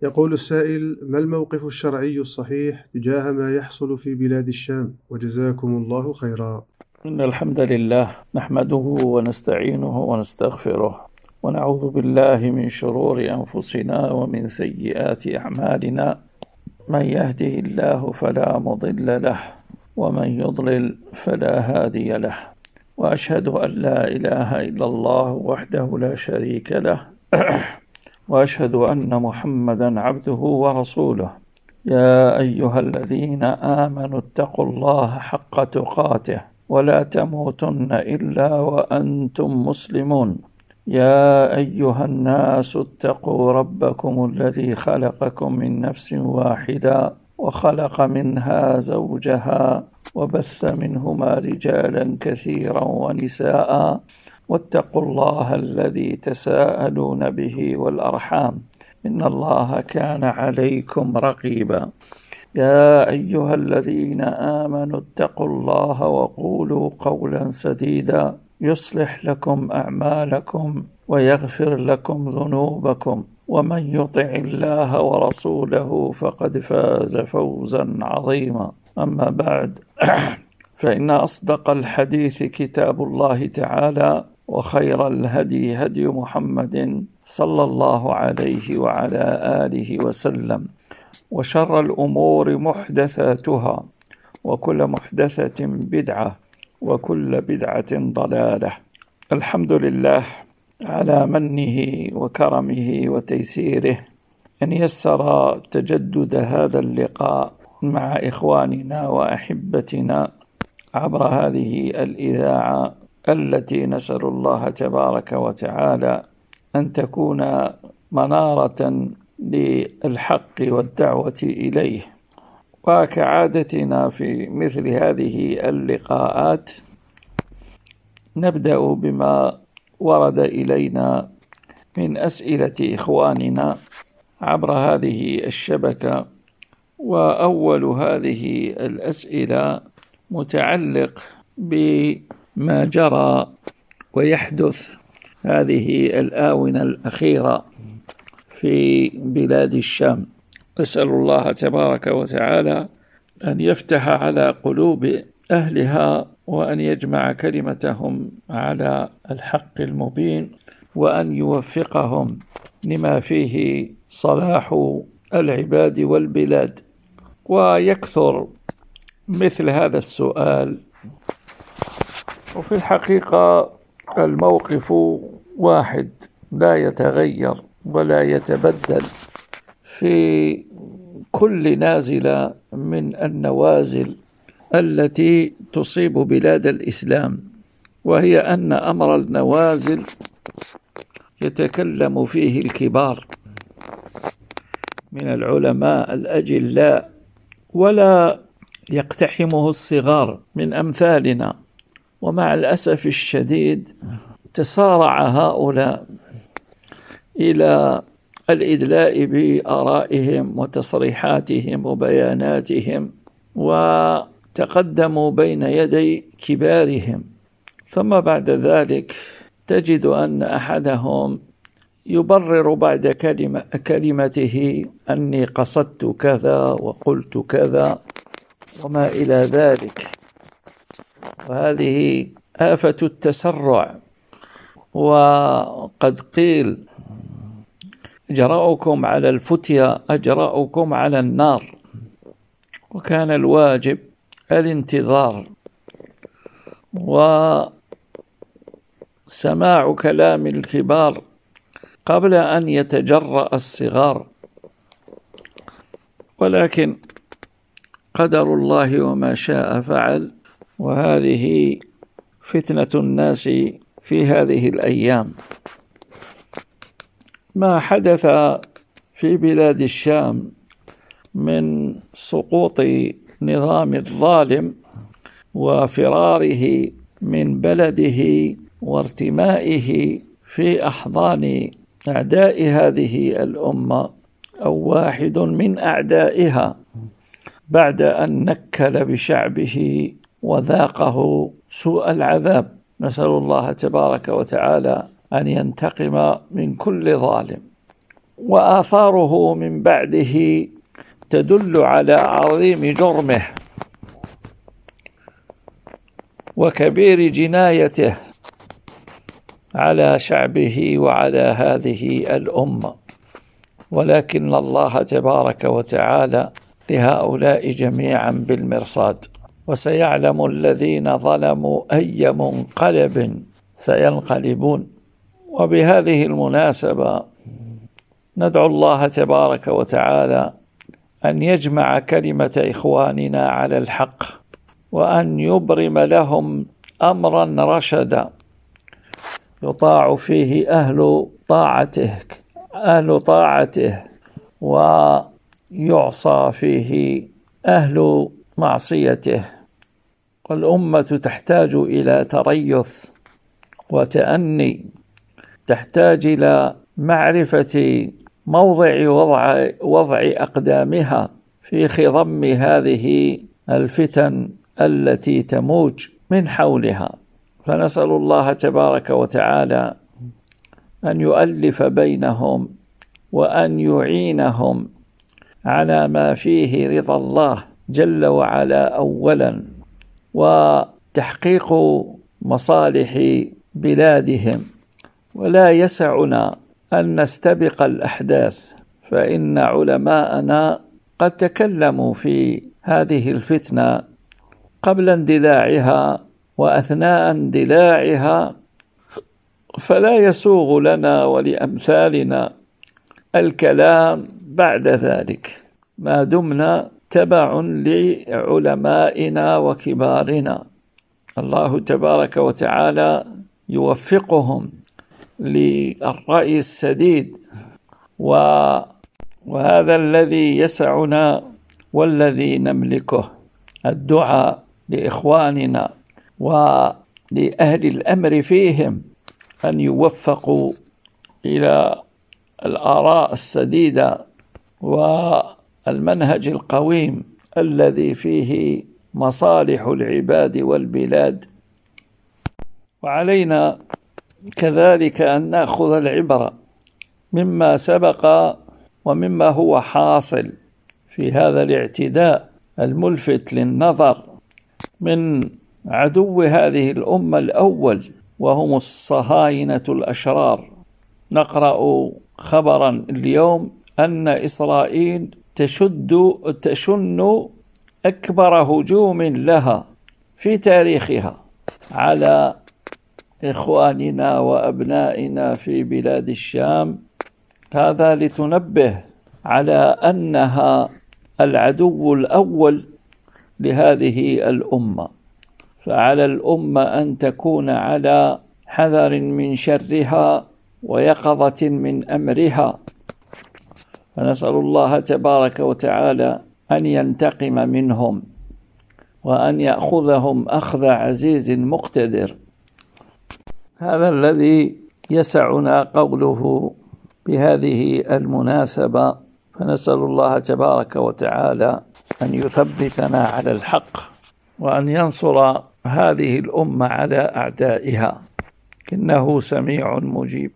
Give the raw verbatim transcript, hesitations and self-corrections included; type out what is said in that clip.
يقول السائل: ما الموقف الشرعي الصحيح تجاه ما يحصل في بلاد الشام؟ وجزاكم الله خيرا. إن الحمد لله نحمده ونستعينه ونستغفره ونعوذ بالله من شرور أنفسنا ومن سيئات أعمالنا. من يهده الله فلا مضل له ومن يضلل فلا هادي له، وأشهد أن لا إله إلا الله وحده لا شريك له وأشهد أن محمدا عبده ورسوله. يا أيها الذين آمنوا اتقوا الله حق تقاته ولا تموتن إلا وأنتم مسلمون. يا أيها الناس اتقوا ربكم الذي خلقكم من نفس واحدة وخلق منها زوجها وبث منهما رجالا كثيرا ونساء، واتقوا الله الذي تساءلون به والأرحام إن الله كان عليكم رقيبا. يا أيها الذين آمنوا اتقوا الله وقولوا قولا سديدا يصلح لكم أعمالكم ويغفر لكم ذنوبكم، ومن يطع الله ورسوله فقد فاز فوزا عظيما. أما بعد، فإن أصدق الحديث كتاب الله تعالى، وخير الهدي هدي محمد صلى الله عليه وعلى آله وسلم، وشر الأمور محدثاتها، وكل محدثة بدعة، وكل بدعة ضلالة. الحمد لله على منه وكرمه وتيسيره أن يسر تجدد هذا اللقاء مع إخواننا وأحبتنا عبر هذه الإذاعة التي نسأل الله تبارك وتعالى أن تكون منارة للحق والدعوة إليه. وكعادتنا في مثل هذه اللقاءات نبدأ بما ورد إلينا من أسئلة إخواننا عبر هذه الشبكة. وأول هذه الأسئلة متعلق بما جرى ويحدث هذه الآونة الأخيرة في بلاد الشام. أسأل الله تبارك وتعالى أن يفتح على قلوب أهلها، وأن يجمع كلمتهم على الحق المبين، وأن يوفقهم لما فيه صلاح العباد والبلاد. ويكثر مثل هذا السؤال، وفي الحقيقة الموقف واحد لا يتغير ولا يتبدل في كل نازلة من النوازل التي تصيب بلاد الإسلام، وهي أن أمر النوازل يتكلم فيه الكبار من العلماء الأجلاء، ولا يقتحمه الصغار من أمثالنا. ومع الأسف الشديد تسارع هؤلاء إلى الإدلاء بآرائهم وتصريحاتهم وبياناتهم، وتقدموا بين يدي كبارهم، ثم بعد ذلك تجد أن أحدهم يبرر بعد كلمة كلمته أني قصدت كذا وقلت كذا وما إلى ذلك. وهذه آفة التسرع. وقد قيل: أجرأكم على الفتية أجرأكم على النار. وكان الواجب الانتظار وسماع كلام الكبار قبل أن يتجرأ الصغار. ولكن قدر الله وما شاء فعل، وهذه فتنة الناس في هذه الأيام. ما حدث في بلاد الشام من سقوط نظام الظالم وفراره من بلده وارتمائه في أحضان أعداء هذه الأمة، أو واحد من أعدائها، بعد أن نكل بشعبه وذاقه سوء العذاب. نسأل الله تبارك وتعالى أن ينتقم من كل ظالم. وآثاره من بعده تدل على عظيم جرمه وكبير جنايته على شعبه وعلى هذه الأمة. ولكن الله تبارك وتعالى لهؤلاء جميعا بالمرصاد، وسيعلم الذين ظلموا أي منقلب سينقلبون. وبهذه المناسبة ندعو الله تبارك وتعالى أن يجمع كلمة إخواننا على الحق، وأن يبرم لهم أمرا رشدا يطاع فيه أهل طاعته أهل طاعته ويعصى فيه أهل معصيته. والأمة تحتاج إلى تريث وتأني، تحتاج إلى معرفة موضع وضع, وضع أقدامها في خضم هذه الفتن التي تموج من حولها. فنسأل الله تبارك وتعالى أن يؤلف بينهم وأن يعينهم على ما فيه رضا الله جل وعلا أولا، وتحقيق مصالح بلادهم. ولا يسعنا أن نستبق الأحداث، فإن علماءنا قد تكلموا في هذه الفتنة قبل اندلاعها وأثناء اندلاعها، فلا يسوغ لنا ولأمثالنا الكلام بعد ذلك ما دمنا تبع لعلمائنا وكبارنا. الله تبارك وتعالى يوفقهم للرأي السديد، وهذا الذي يسعنا والذي نملكه الدعاء لإخواننا ولأهل الأمر فيهم أن يوفقوا إلى الآراء السديدة والمنهج القويم الذي فيه مصالح العباد والبلاد. وعلينا كذلك أن نأخذ العبرة مما سبق ومما هو حاصل في هذا الاعتداء الملفت للنظر من عدو هذه الأمة الأول، وهم الصهاينة الأشرار. نقرأ خبرا اليوم أن إسرائيل تشد تشن أكبر هجوم لها في تاريخها على إخواننا وأبنائنا في بلاد الشام. هذا لتنبه على أنها العدو الأول لهذه الأمة، فعلى الأمة أن تكون على حذر من شرها ويقظة من أمرها. فنسأل الله تبارك وتعالى أن ينتقم منهم وأن يأخذهم أخذ عزيز مقتدر. هذا الذي يسعنا قوله بهذه المناسبة، فنسأل الله تبارك وتعالى أن يثبتنا على الحق وأن ينصر هذه الأمة على أعدائها، إنه سميع مجيب.